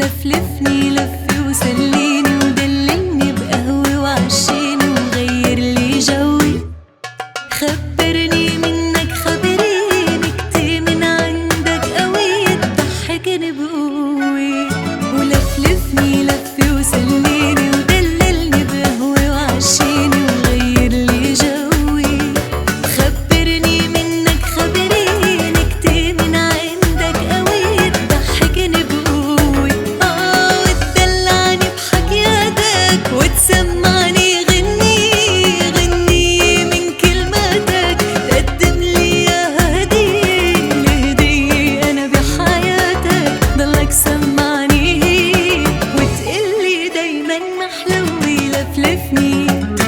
لفلفني لف وسليني ودللني بقهوة وعشيني وغير لي جوي. خبرني منك خبريني كتير من عندك قوي تضحكني بقوي. ولفلفني لف وسليني ودللني بقهوة وعشيني وغير لي جوي. خبرني منك خبريني كتير من عندك قوي تضحكني بقوي. وتدلعني بحكياتك وتسمعني غني غني من كلماتك. تقدم لي اياها هدية الهدية انا بحياتك. ضلك سمعني وتقلي دايما محلوي. لفلفني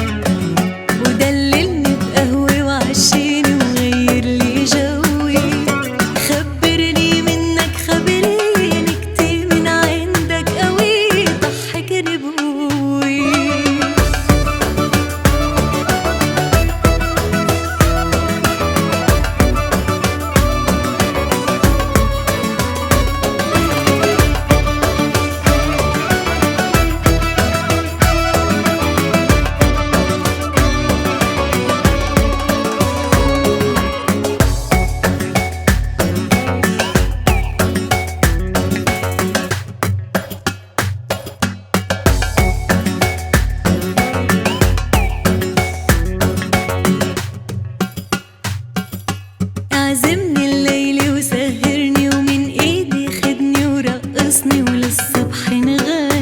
ودللني بقهوة وعشيني وغير لي جوي. خبرني منك خبريني كتير من عندك قوي ضحكني بقوي. اعزمني الليل وسهرني ومن ايدي خدني ورقصني وللصبح نغني.